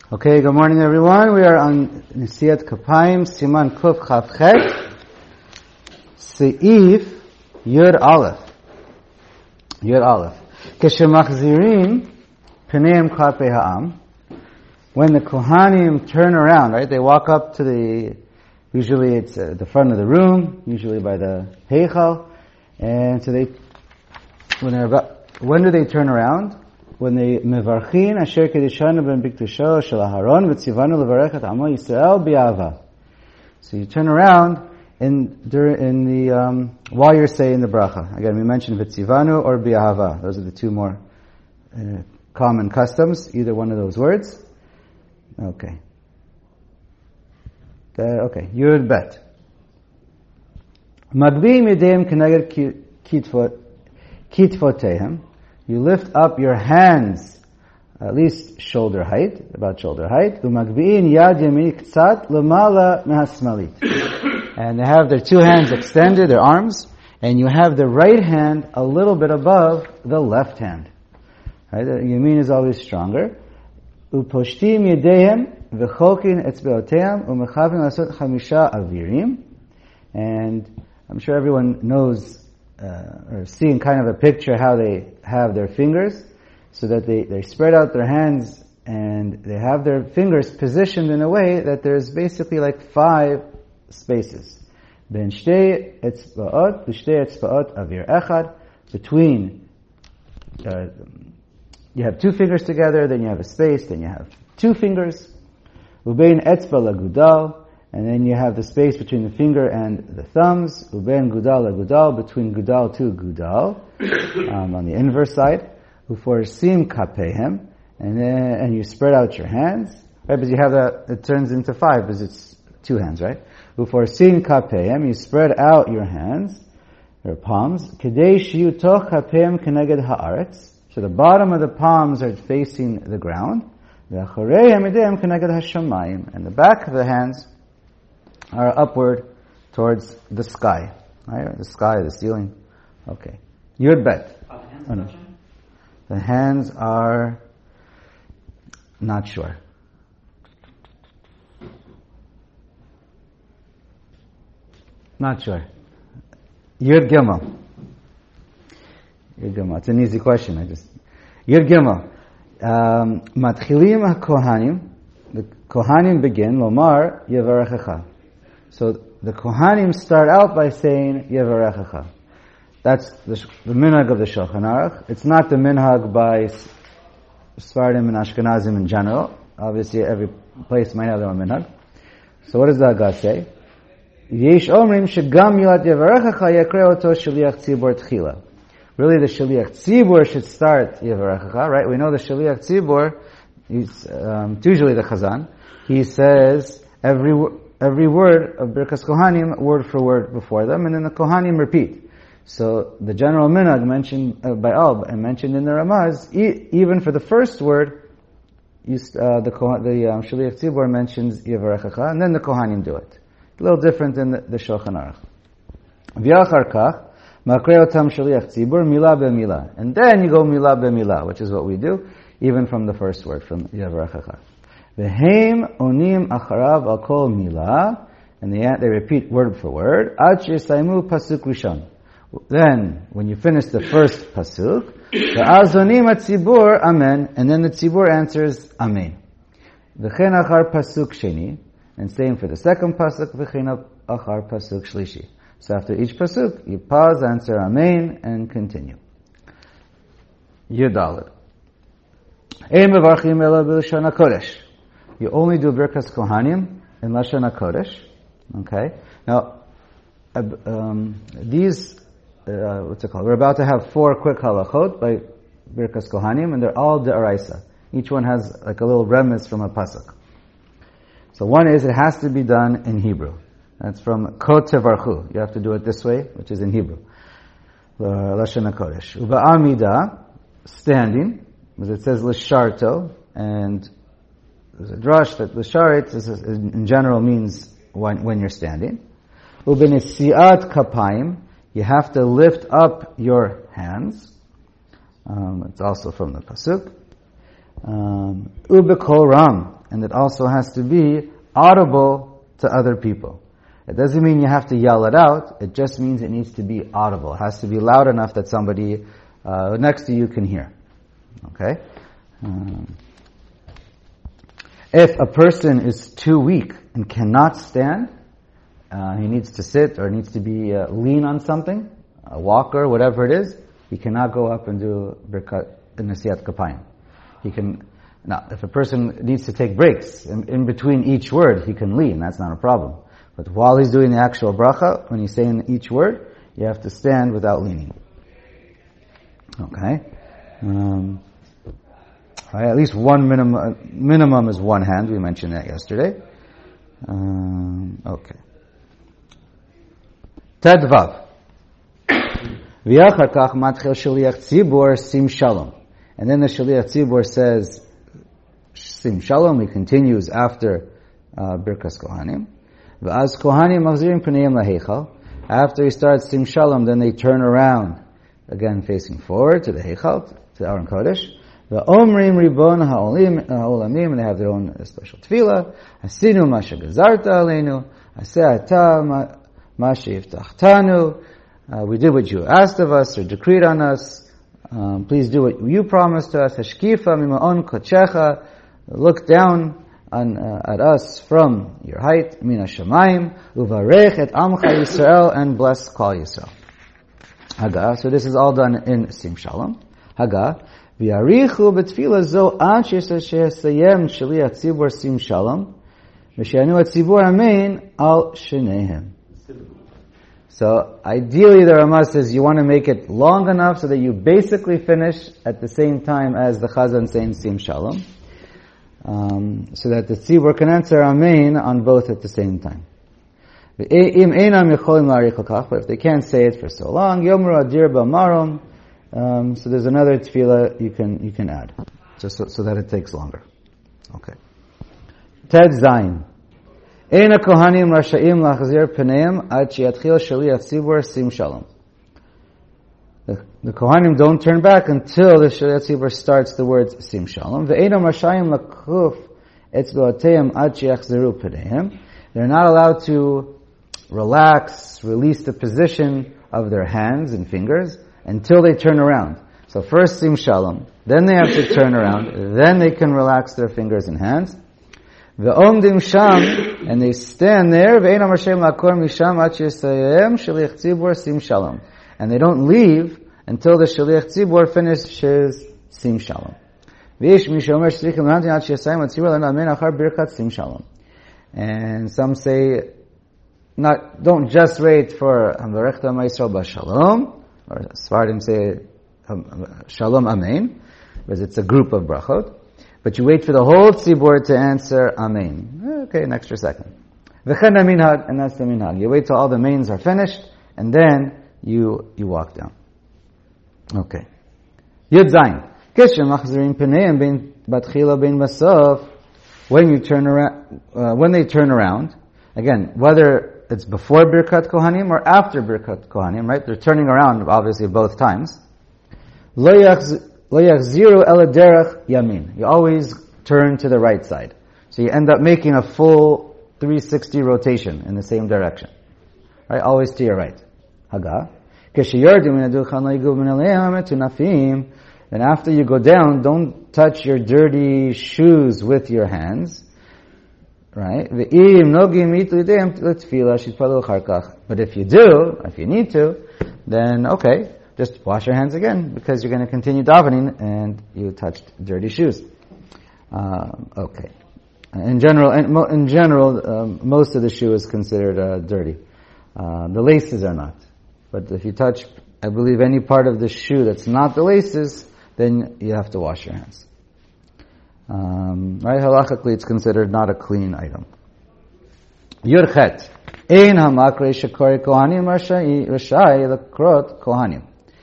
Okay, good morning everyone. We are on Nesiyat Kapayim, Siman Kuf Chavchet, Seif Yud Aleph. Yud Aleph. Keshemachzirim Pneim Klapei Ha'am. When the Kohanim turn around, right, they walk up to usually it's the front of the room, usually by the Heichal, and so when do they turn around? When they mevarchin asher kedishanu ben biktusho shel Aharon v'tzivanu levarech et amo Yisrael bi'ava. So you turn around while you're saying the bracha. Again, we mentioned v'tzivanu or bi'ava. Those are the two more common customs. Either one of those words. Okay. Yud bet. Magbiim yedayim keneged kitfotehem. You lift up your hands, at least shoulder height, about shoulder height. Umagbi'in yad yamin ktsat lemala mehasmalit. And they have their two hands extended, their arms, and you have the right hand a little bit above the left hand. Right? The yamin is always stronger. Uposhtim yedehem v'chokin etzbeotehem umechavin lasot chamisha avirim. And I'm sure everyone knows or seeing kind of a picture how they have their fingers, so that they spread out their hands and they have their fingers positioned in a way that there's basically like 5 spaces. Ben shtei etzbaot v'shtei etzbaot avir echad. Between, you have 2 fingers together, then you have a space, then you have 2 fingers. Ubein etzba lagudal. And then you have the space between the finger and the thumbs. Uben gudal agudal, between gudal to gudal, on the inverse side. Uforsim kapehem, and you spread out your hands. Right, because you have that, it turns into 5 because it's 2 hands, right? Uforsim kapehem, you spread out your hands, your palms. Kedei shiyu toch kapehem keneged haaretz. So the bottom of the palms are facing the ground. V'achoreihem edeihem keneged hashamayim, and the back of the hands are upward towards the sky. Right? The sky, the ceiling. Okay. Yud bet. The hands are not sure. Not sure. Yud Gimel. Yud Gimel. It's an easy question. Yud Gimel. Matchilim HaKohanim. The Kohanim begin, Lomar Yevarechecha. So the Kohanim start out by saying Yevarechecha. That's the minhag of the Shulchan Aruch. It's not the minhag by Sfardim and Ashkenazim in general. Obviously, every place might have their own minhag. So what does the Haggah say? Yesh omrim shegam milat Yevarechecha yakreh oto shaliach tzibur tchila. Really, the shaliach tzibur should start Yevarechecha, right? We know the shaliach tzibur, it's usually the Chazan. He says every word of Birkas Kohanim, word for word before them, and then the Kohanim repeat. So the general minhag mentioned by Alb and mentioned in the Ramaz, even for the first word, the Shaliach Tzibur mentions Yevarechecha, and then the Kohanim do it. A little different than the Shulchan Aruch. V'yachar kach, makrei otam Shaliach Tzibur, milah b'milah. And then you go milah b'milah, which is what we do, even from the first word, from Yevarechecha. V'heim onim acharav al kol milah, and they repeat word for word. Ad shesaimu pasuk rishon. Then, when you finish the first pasuk, v'az onim atzibur amen, and then the tzibur answers amen. V'chen achar pasuk sheni, and same for the second pasuk. V'chen achar pasuk shlishi. So after each pasuk, you pause, answer amen, and continue. Yudalad. Ein mevarchim ela b'lashon hakodesh. You only do Birkas Kohanim in Lashon HaKodesh. Okay? Now, these, what's it called? We're about to have 4 quick halachot by Birkas Kohanim, and they're all de'araisa. Each one has like a little remez from a pasuk. So one is, it has to be done in Hebrew. That's from Ko Tevarchu. You have to do it this way, which is in Hebrew. Lashon HaKodesh. Uba'amida, standing, because it says L'sharto, and there's a drush that l'sharet in general means when you're standing. Ubenesiat kapayim, you have to lift up your hands. It's also from the pasuk. Ubekol ram, and it also has to be audible to other people. It doesn't mean you have to yell it out, it just means it needs to be audible. It has to be loud enough that somebody next to you can hear. Okay? If a person is too weak and cannot stand, he needs to sit or needs to be lean on something, a walker, whatever it is, he cannot go up and do Birkat Nasiat Kapayim. He can, now, if a person needs to take breaks in between each word, he can lean, that's not a problem. But while he's doing the actual bracha, when he's saying each word, you have to stand without leaning. Okay? Right, at least one minimum is one hand. We mentioned that yesterday. Okay. Tedvav. V'yachar kach matchel shaliach tzibur sim shalom. And then the shaliach tzibur says sim shalom. He continues after Birkas Kohanim. V'az Kohanim machzirim p'neim laheichal. After he starts sim shalom, then they turn around, again facing forward to the heichal, to Aron Kodesh. The Omrim Ribon Ha'olamim, and they have their own special tefillah. Hasinu Masha Gazarta Aleinu. Aseh Masha Yiftachtanu. We did what you asked of us or decreed on us. Please do what you promised to us. Hashkifa Mima'on Kochecha. Look down at us from your height. Min Hashamayim. Uvarech et Amcha Yisrael, and bless Kol Yisrael. Haga. So this is all done in Sim Shalom. Haga. V'yarichu b'tfilah zo ad shesayem shaliach tzibur sim shalom v'sheyanu hatzibur amen al shneihem. So ideally the Ramah says you want to make it long enough so that you basically finish at the same time as the Chazan saying sim shalom, so that the tzibur can answer amen on both at the same time. But if they can't say it for so long, yomru adir b'marom. So there's another tefillah you can add, just so that it takes longer. Okay. Ted Zayin. Eina kohanim rasha'im lachzir p'neim ad sheyatchil shaliach tzibur sim shalom. The kohanim don't turn back until the shaliach tzibur starts the words sim shalom. Ve'einam rasha'im lakuf etzba'ateim ad sheyachziru p'neim. They're not allowed to relax, release the position of their hands and fingers until they turn around. So first sim shalom, then they have to turn around, then they can relax their fingers and hands. Ve'omdim sham, and they stand there. Ve'enam Hashem lakor misham ad sheyasayem shaliach tzibur sim shalom, and they don't leave until the shaliach tzibur finishes sim shalom. V'yesh mishomer shlichim l'hamtin ad sheyasayem ad tzibur l'namen achar birkat sim shalom. And some say, don't just wait for Hamvarechta Ma'Yisrael b'shalom, or Sfardim say Shalom Amen, because it's a group of brachot. But you wait for the whole tzibur to answer Amen. Okay, an extra second. V'chen minhag, and that's the minhag. You wait till all the mains are finished, and then you walk down. Okay. Yud Zayin. Kishem machzirim p'neim ben batchila ben basof. When you turn around, when they turn around, again, whether it's before Birkat Kohanim or after Birkat Kohanim, right? They're turning around, obviously, both times. Lo yachziru ela derech yamin. You always turn to the right side. So you end up making a full 360 rotation in the same direction. Right? Always to your right. Haga. Then after you go down, don't touch your dirty shoes with your hands. Right? But if you do, if you need to, then okay, just wash your hands again, because you're going to continue davening and you touched dirty shoes. Okay. In general, most of the shoe is considered dirty. The laces are not. But if you touch, I believe, any part of the shoe that's not the laces, then you have to wash your hands. Right? Halachically, it's considered not a clean item. Yurchet. Ein hamakre shekori kohanim rashai lakrot kohanim.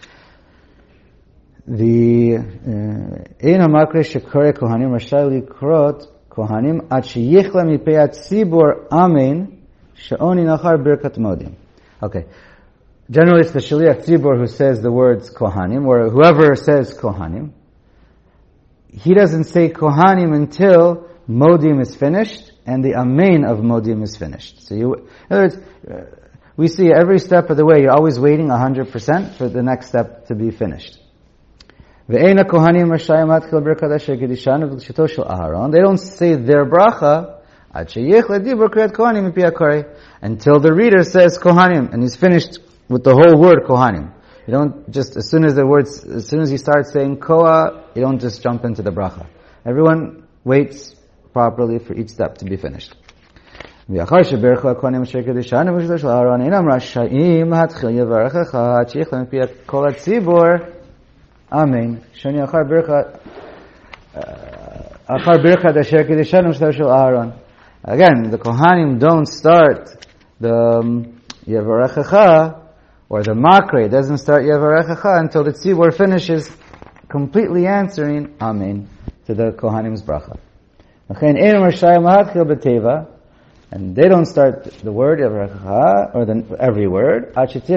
The ein hamakre shekori kohanim rashai lakrot kohanim ad sheyichla mipei tzibur amen she'oni nachar birkat modim. Okay. Generally, it's the shaliach tzibur who says the words kohanim, or whoever says kohanim. He doesn't say kohanim until Modim is finished, and the Amen of Modim is finished. So in other words, we see every step of the way, you're always waiting 100% for the next step to be finished. They don't say their bracha until the reader says Kohanim, and he's finished with the whole word Kohanim. You don't just, as soon as you start saying Koah, you don't just jump into the bracha. Everyone waits properly for each step to be finished. Amen. Again, the Kohanim don't start the Yevarechecha or the Makre. It doesn't start Yevarechecha until the Tzibor finishes completely answering Amen to the Kohanim's bracha. And they don't start the word Yevarechecha or every word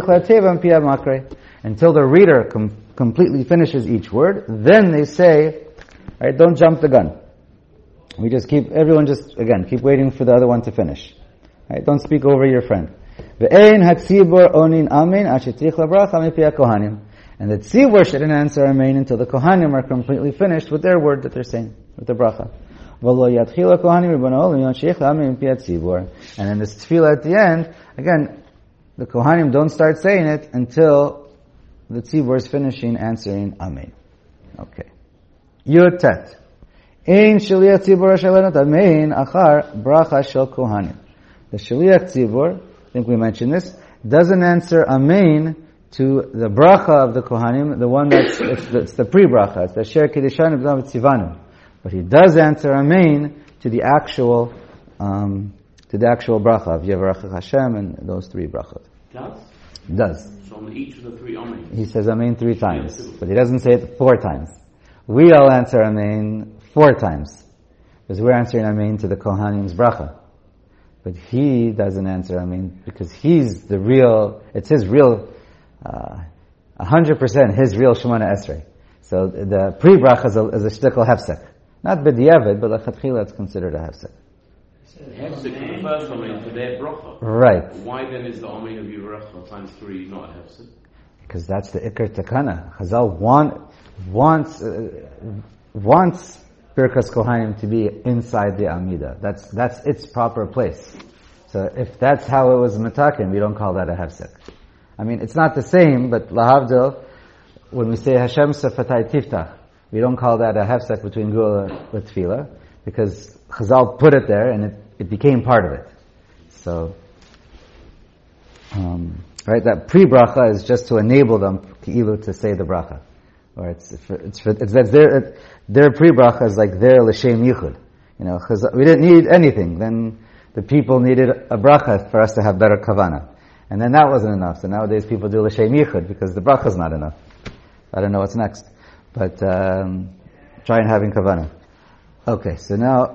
until the reader completely finishes each word. Then they say, right, don't jump the gun. We just keep waiting for the other one to finish. Right? Don't speak over your friend. And the tzibur shouldn't answer amen until the kohanim are completely finished with their word that they're saying, with the bracha. And in this tefillah at the end, again, the kohanim don't start saying it until the tzibur is finishing answering amen. Okay. Yutet. Ein shaliach tzibur shalanot amen achar bracha shel kohanim. The shaliach tzibur, I think we mentioned this, doesn't answer amen to the bracha of the kohanim, the one it's the pre-bracha, it's the Asher Kiddushan B'Dam Tzivanu. But he does answer amen to the actual bracha of Yevarachach Hashem and those three brachot. Does. So on each of the three amen. He says amen 3 times, but he doesn't say it 4 times. We all answer amen 4 times, because we're answering amen to the kohanim's bracha. But he doesn't answer amen because it's his real, 100% his real Shemona Esrei. So the pre-bracha is a shtickle hefsek. Not b'diavad, but l'chatchila it's considered a hefsek. Hefsek for the first amen for their bracha. Right. Why then is the amen of Yevarachach times 3 not a hefsek? Because that's the ikar takana. Chazal wants Birkas Kohanim to be inside the Amida. That's its proper place. So if that's how it was metakin, we don't call that a hefsek. I mean, it's not the same, but lahavdil, when we say Hashem Sefatai Tiftach, we don't call that a hefsek between Gula with Tefillah, because Chazal put it there and it became part of it. So, right, that pre-bracha is just to enable them to say the bracha. Or their pre-bracha is like their l'shem yichud. We didn't need anything. Then the people needed a bracha for us to have better kavana. And then that wasn't enough. So nowadays people do l'shem yichud because the bracha is not enough. I don't know what's next. But try and having kavana. Okay, so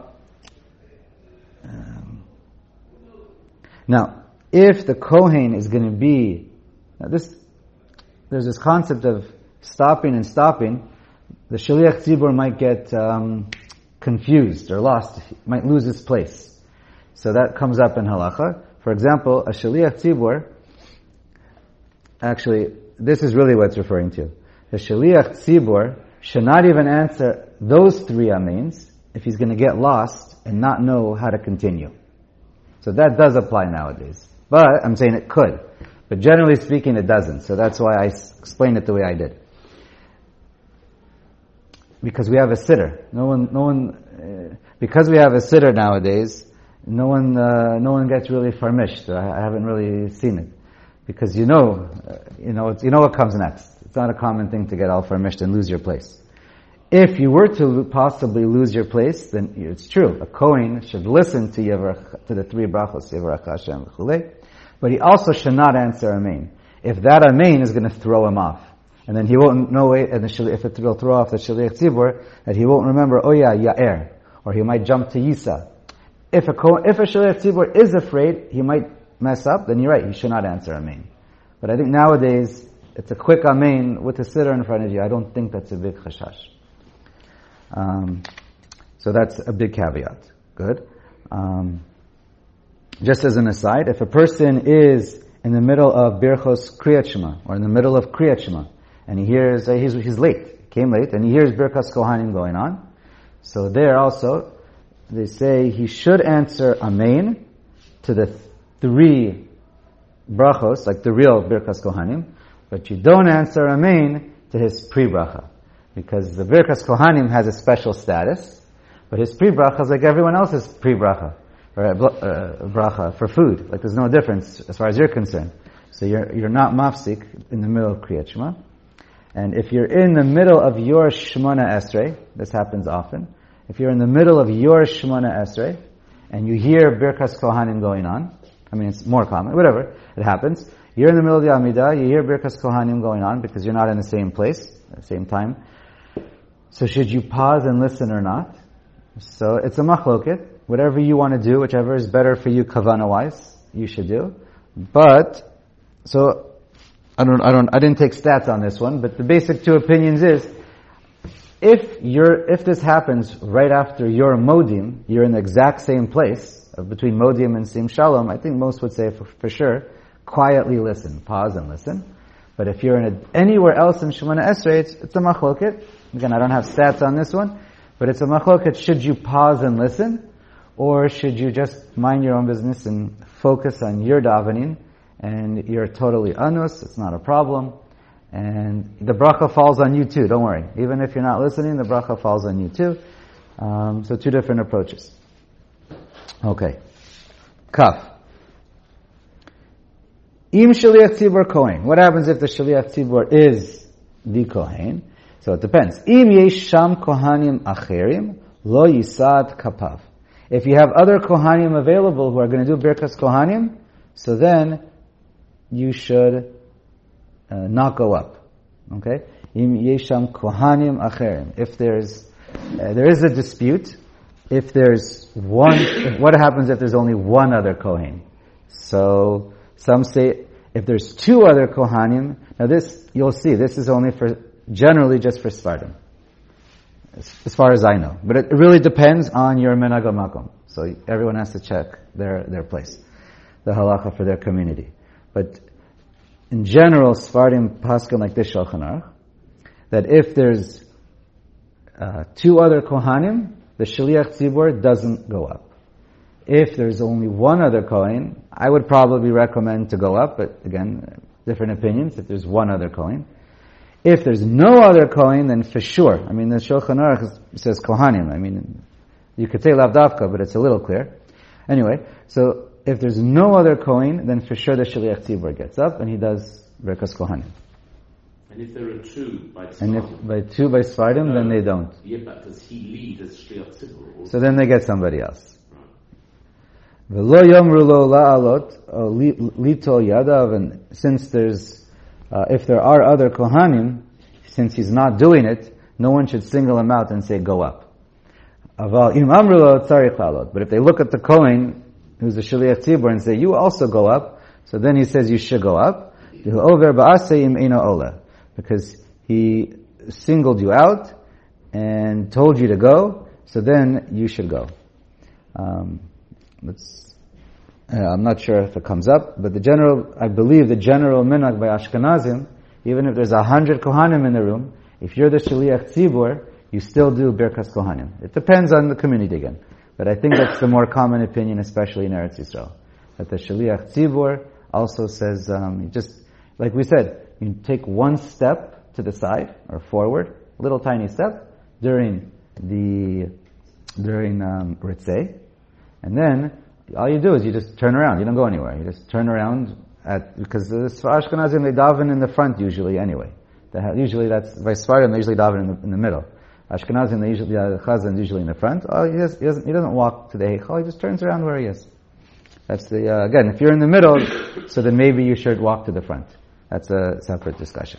now, if the Kohen is going to be, there's this concept of stopping, the Shaliach Tzibur might get confused or lost, might lose its place. So that comes up in halacha. For example, a Shaliach Tzibur, actually, this is really what it's referring to. The Shaliach Tzibur should not even answer those 3 amens if he's going to get lost and not know how to continue. So that does apply nowadays. But I'm saying it could. But generally speaking, it doesn't. So that's why I explained it the way I did. Because we have a sitter. Because we have a sitter nowadays, no one gets really farmished. I haven't really seen it. Because you know what comes next. It's not a common thing to get all farmished and lose your place. If you were to possibly lose your place, then it's true. A Kohen should listen to the 3 brachos, Yevarach Hashem v'chulei, but he also should not answer amen. If that amen is going to throw him off, and then he won't know it, and if it will throw off the Shaliach Tzibur, that he won't remember, Ya'er, or he might jump to Yisa. If a Shaliach Tzibur is afraid, he might mess up, then you're right, he should not answer amen. But I think nowadays, it's a quick amen with a sitter in front of you. I don't think that's a big chashash. So that's a big caveat. Good. Just as an aside, if a person is in the middle of Birchos Kriyat Shema, or in the middle of Kriyat Shema, and he hears, he's late, came late, and he hears Birchas Kohanim going on, so there also, they say he should answer Amen to the three brachos, like the real Birchas Kohanim, but you don't answer Amen to his pre-bracha. Because the Birchas Kohanim has a special status, but his pre-bracha is like everyone else's pre-bracha, or bracha for food. Like there's no difference as far as you're concerned. So you're not mafsik in the middle of Kriyat Shema. And if you're in the middle of your Shemona Esrei, this happens often, if you're in the middle of your Shemona Esrei, and you hear Birchas Kohanim going on, I mean it's more common, whatever, it happens, you're in the middle of the Amidah, you hear Birchas Kohanim going on, because you're not in the same place, at the same time. So should you pause and listen or not? So it's a machloket. Whatever you want to do, whichever is better for you kavana-wise, you should do. But, so, I didn't take stats on this one, but the basic two opinions is, if this happens right after your modim, you're in the exact same place, between modim and sim shalom, I think most would say for sure, quietly listen, pause and listen. But if you're anywhere else in Shemona Esrei, it's a machloket. Again, I don't have stats on this one, but it's a machloket. Should you pause and listen, or should you just mind your own business and focus on your davening, and you're totally anus, it's not a problem, and the bracha falls on you too, don't worry. Even if you're not listening, the bracha falls on you too. So two different approaches. Okay. Kaf. Im shaliach tzibur kohen. What happens if the shaliach tzibur is the kohen? So it depends. Im yesh sham kohanim acherim, lo yisad kapav. If you have other kohanim available who are going to do birkas kohanim, so then you should not go up. Okay? Im yesh sham kohanim acherim. If there is a dispute, if there's one, what happens if there's only one other kohen? So some say if there's two other kohanim, now this, you'll see, this is only generally just for Sfardim, as far as I know. But it really depends on your minhag makom. So everyone has to check their place, the halacha for their community. But in general, Sfardim paskin like this Shulchan Aruch, that if there's two other kohanim, the shaliach tzibur doesn't go up. If there's only one other kohen, I would probably recommend to go up, but again, different opinions, if there's one other kohen. If there's no other kohen, then for sure, I mean, the Shulchan Aruch says kohanim, I mean, you could say lavdavka, but it's a little clear. Anyway, so if there's no other kohen, then for sure the shaliach tzibur gets up, and he does birkas kohanim. And if there are two by Sfardim? And if by two by Sfardim, then they don't. Yeah, but does he lead as shliach tzibur? So then they get somebody else. V'lo yomru lo la'alot lito yadav, and since there's, if there are other kohanim, since he's not doing it, no one should single him out and say go up. Aval im amru lo tzarich la'alot. But if they look at the kohen who's the shliach tzibur and say you also go up, so then he says you should go up. Over ba'asei im eino ola, because he singled you out and told you to go, so then you should go. I'm not sure if it comes up, but I believe the general minhag by Ashkenazim, even if there's 100 kohanim in the room, if you're the shaliach tzibur, you still do birkas kohanim. It depends on the community again, but I think that's the more common opinion, especially in Eretz Yisrael, that the shaliach tzibur also says, just like we said, you take one step to the side or forward, a little tiny step during Ritzei. And then, all you do is you just turn around. You don't go anywhere. You just turn around because the Ashkenazim, they daven in the front usually anyway. Usually that's, by Sfardim, they usually daven in the middle. Ashkenazim, the Chazan is usually in the front. Oh, he doesn't walk to the Heichal, he just turns around where he is. That's again, if you're in the middle, so then maybe you should walk to the front. That's a separate discussion.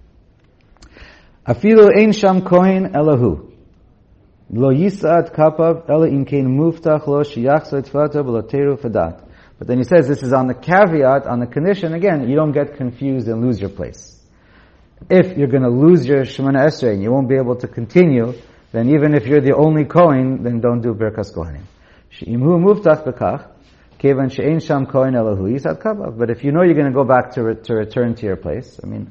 Afilu ein sham kohen elahu. Lo yisad kapav ela inkein muftach lo sheyachzor tfilato b'lo fadat. But then he says this is on the caveat, on the condition, again, you don't get confused and lose your place. If you're going to lose your Shemona Esrei and you won't be able to continue, then even if you're the only Kohen, then don't do Birkas Kohanim. She'imhu muftach bekach, kevan she'ein sham Kohen elahu yisad kabav. But if you know you're going to go back to return to your place, I mean,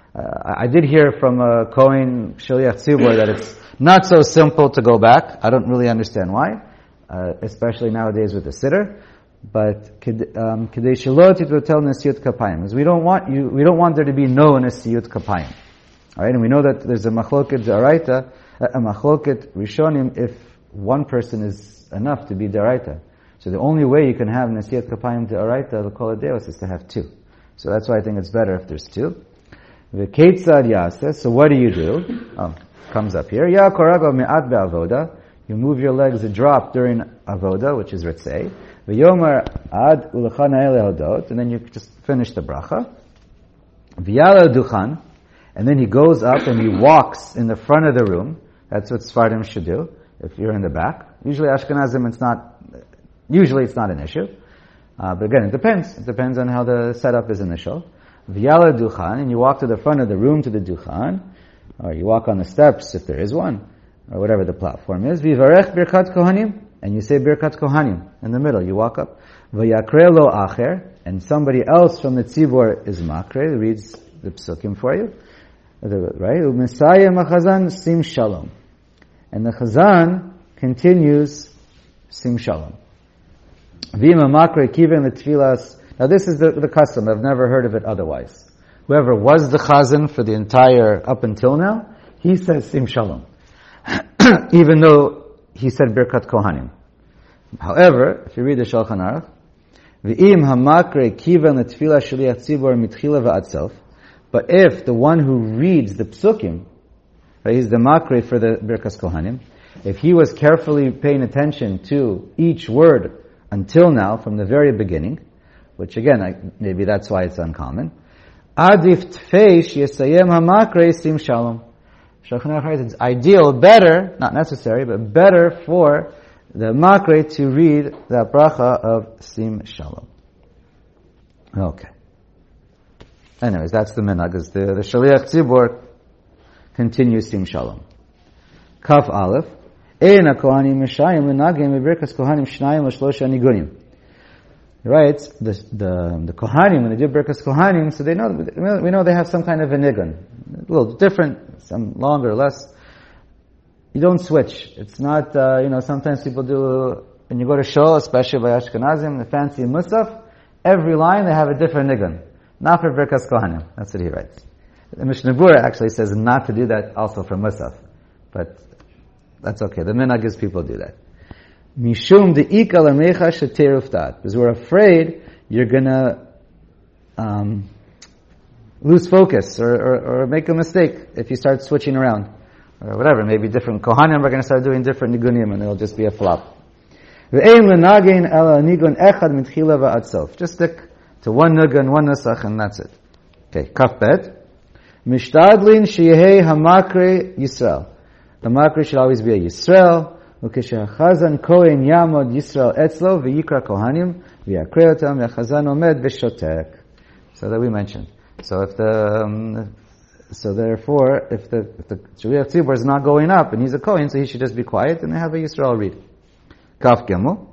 I did hear from a Kohen Shaliach Tzibur that it's not so simple to go back. I don't really understand why, especially nowadays with the Siddur. But kedei shelo titvatel nesiyut kapayim, because we don't want there to be no nesiyut kapayim. All right, and we know that there's a machloket d'oraita, a machloket rishonim, if one person is enough to be d'oraita. So the only way you can have nesiyut kapayim d'oraita, the kol hadeos, is to have two. So that's why I think it's better if there's two. V'keitzad yaseh, so what do you do? Comes up here. Ya korago me'at be'avoda, you move your legs a drop during avoda, which is ritzei. V'yomer ad ulechana elehodot, and then you just finish the bracha. V'yala duchan, and then he goes up and he walks in the front of the room. That's what Sfardim should do if you're in the back. Usually Ashkenazim, it's not an issue. But again, it depends. It depends on how the setup is initial. V'yala duchan, and you walk to the front of the room to the duchan, or you walk on the steps if there is one, or whatever the platform is. V'varech birkat kohanim, and you say birkat kohanim in the middle. You walk up. V'yakre lo acher, and somebody else from the tzibor is makre, reads the psukim for you. Right? U'mesayem hachazan sim shalom. And the chazan continues sim shalom. V'ima makre kiven l'tfilas. Now this is the custom. I've never heard of it otherwise. Whoever was the chazan for the entire up until now, he says sim shalom. Even though he said birkat kohanim. However, if you read the Shulchan Aruch, v'im hamakre kiven l'tfila shliach tzibor mitchila v'ad sof. But if the one who reads the psukim, right, he's the makre for the birkas kohanim, if he was carefully paying attention to each word until now, from the very beginning, which again, maybe that's why it's uncommon, adif tfeish yesayem hamakre sim shalom. Shulchan Aruch writes, it's ideal, better, not necessary, but better for the makre to read the bracha of sim shalom. Okay. Anyways, that's the minhag, because the Shaliach Tzibor continues sim shalom. Kaf Aleph, Ein HaKohanim Meshayim L'Nagim B'Birkas Kohanim Shnayim L'Shlosha Nigunim. Right, the Kohanim, when they do Birkas Kohanim, so we know they have some kind of a nigun. A little different, some longer, less. You don't switch. It's not, sometimes people do, when you go to shul, especially by Ashkenazim, the fancy Musaf, every line they have a different nigun. Not for Birkas Kohanim. That's what he writes. The Mishnah Berurah actually says not to do that also for Musaf. But that's okay. The minhag is people do that. Mishum de'ika l'mecha sheteruftat. Because we're afraid you're gonna lose focus or make a mistake if you start switching around. Or whatever. Maybe different Kohanim are going to start doing different nigunim and it'll just be a flop. Ve'ein l'nagin ela nigun echad mitchila va'ad sof. Just stick to one nigun, one nusach, and that's it. Okay, kaf bet. Mishtadlin sheyehei hamakre Yisrael. The makre should always be a Yisrael. Ukeshachazan kohen yamod Yisrael etzlo v'yikra kohanim v'yakre otam v'chazan omed v'shotek. So that we mentioned. So if the Shaliach Tzibor is not going up and he's a kohen, so he should just be quiet and have a Yisrael read. Kaf Gimel.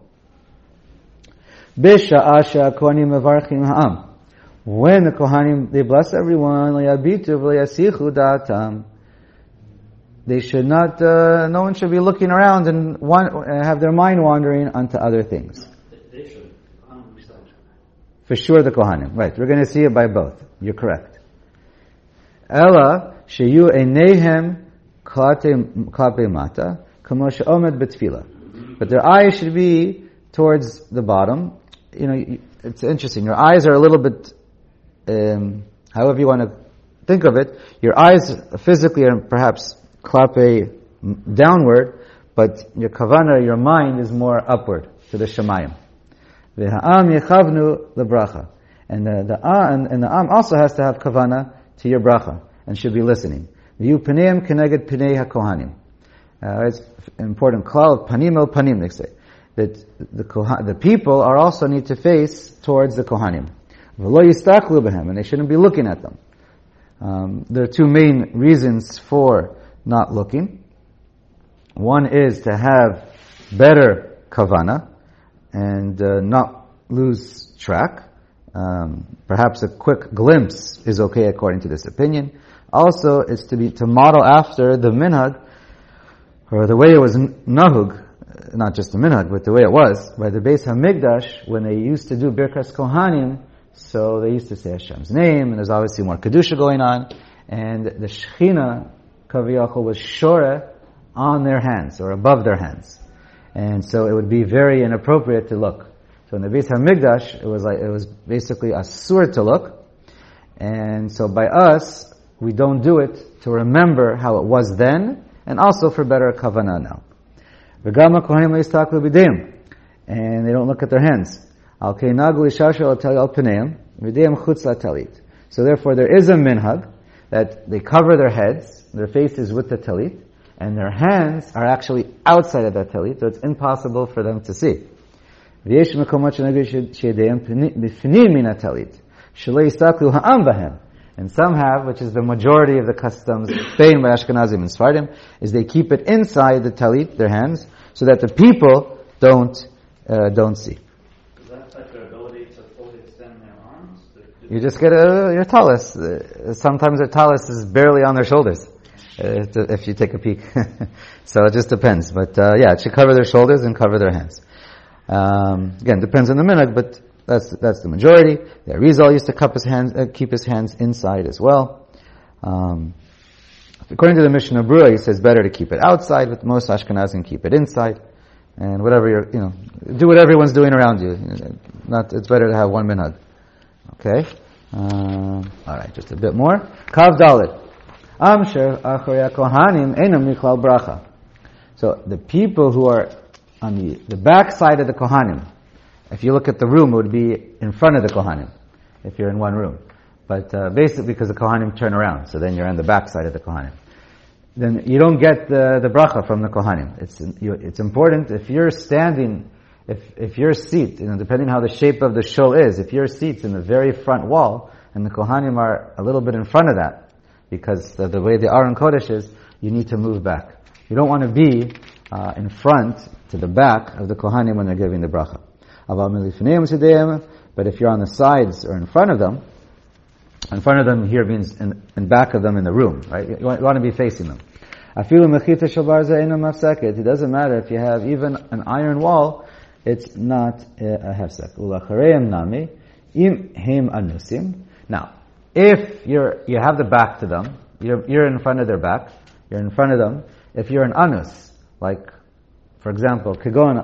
B'sha'a she'akohanim mevarchim ha'am. When the kohanim, they bless everyone, le'yabitu v'le'yasichu da'atam. They should not, no one should be looking around and have their mind wandering onto other things. They should. For sure the Kohanim. Right, we're going to see it by both. You're correct. Ella, sheyu einehem klape mata, kamo she'omed betfila. But their eyes should be towards the bottom. It's interesting. Your eyes are a little bit, however you want to think of it, your eyes physically are perhaps klape downward, but your kavana, your mind is more upward to the shemayim. V'ha'am yechavnu lebracha, and the am also has to have kavana to your bracha and should be listening. V'yu paneim keneged panei hakohanim. It's important. Klal panim el panim, they say that the people are also need to face towards the kohanim. V'lo yistachlu b'hem, and they shouldn't be looking at them. There are two main reasons for not looking. One is to have better kavana and not lose track. Perhaps a quick glimpse is okay according to this opinion. Also, it's to model after the minhag, or the way it was nahug, not just the minhag, but the way it was by the Beis Hamikdash when they used to do Birkas Kohanim. So they used to say Hashem's name, and there's obviously more kedusha going on, and the Shechina Kaviyachol was shore on their hands or above their hands, and so it would be very inappropriate to look. So in the Beis Hamikdash, it was basically asur to look, and so by us we don't do it to remember how it was then, and also for better kavanah now. V'gam kohanim leistaklu b'deim, and they don't look at their hands. Al keinagu ishashel al tali al pneim v'deim chutz la talit. So therefore, there is a minhag that they cover their heads, their faces with the talit, and their hands are actually outside of that talit, so it's impossible for them to see. V'yesh mekomot shenagu shedeim b'fnim min talit shelei istaklu ha'am b'hem. And some have, which is the majority of the customs, Spain by Ashkenazim and Sfardim, is they keep it inside the talit, their hands, so that the people don't see. Is that like their ability to fully extend their arms? You just get your talus. Sometimes their talus is barely on their shoulders, if you take a peek. So it just depends. But it should cover their shoulders and cover their hands. Again, depends on the minhag, but that's the majority. The Arizal used to keep his hands inside as well. According to the Mishnah Berurah, he says better to keep it outside, but most Ashkenazim keep it inside. And whatever do what everyone's doing around you. It's better to have one minhag. Okay? Alright, just a bit more. Kav Dalet. Amsher acharei kohanim einam michlal bracha. So the people who are on the back side of the kohanim, if you look at the room, it would be in front of the Kohanim, if you're in one room. But basically because the Kohanim turn around, so then you're on the back side of the Kohanim. Then you don't get the bracha from the Kohanim. It's important, if you're standing, if your seat, depending how the shape of the shul is, if your seat's in the very front wall, and the Kohanim are a little bit in front of that, because the way the Aron Kodesh is, you need to move back. You don't want to be in front to the back of the Kohanim when they're giving the bracha. But if you're on the sides or in front of them here means in back of them in the room, right? You want to be facing them. It doesn't matter if you have even an iron wall, it's not a hefsek. Now, if you have the back to them, you're in front of their back, you're in front of them, if you're an anus, like for example,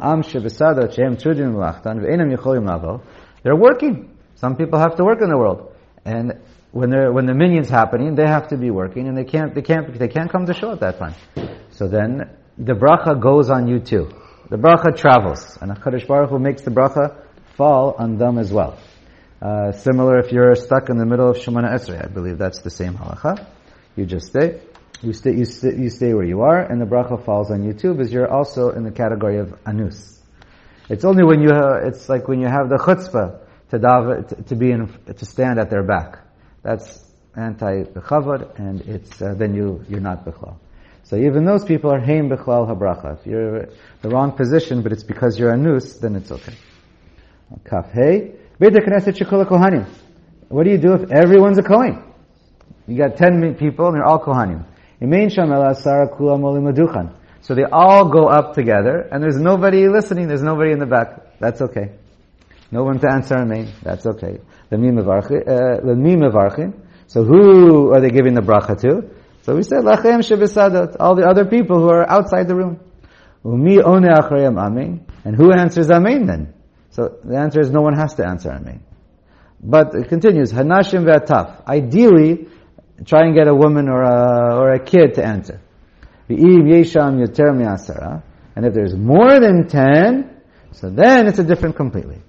they're working. Some people have to work in the world, and when the minyan's happening, they have to be working, and they can't come to shul at that time. So then the bracha goes on you too. The bracha travels, and HaKadosh Baruch Hu makes the bracha fall on them as well. Similar if you're stuck in the middle of Shemona Esrei, I believe that's the same halacha. You just stay. You stay where you are, and the bracha falls on you too, because you're also in the category of anus. It's only when it's like when you have the chutzpah to stand at their back. That's anti-bechavod, and it's then you're not bechlal. So even those people are heim bechlal habracha. If you're the wrong position, but it's because you're anus, then it's okay. Kaf hey, Beit HaKnesset shekol kohanim. What do you do if everyone's a kohen? You got 10 people, and they're all kohanim. So they all go up together, and there's nobody listening, there's nobody in the back. That's okay. No one to answer amen. That's okay. So who are they giving the bracha to? So we said, Lachem shebesadot, all the other people who are outside the room. And who answers amen then? So the answer is no one has to answer amen. But it continues, Hanashim ve'ataf. Ideally, try and get a woman or a kid to answer. And if there's more than 10, so then it's a different completely.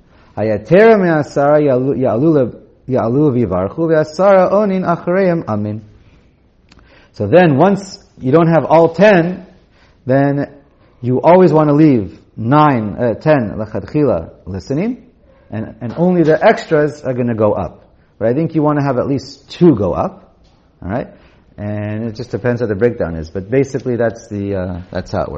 So then once you don't have all 10, then you always want to leave 10 l'chadchila listening, and only the extras are going to go up. But I think you want to have at least 2 go up. All right, and it just depends how the breakdown is, but basically that's how it works.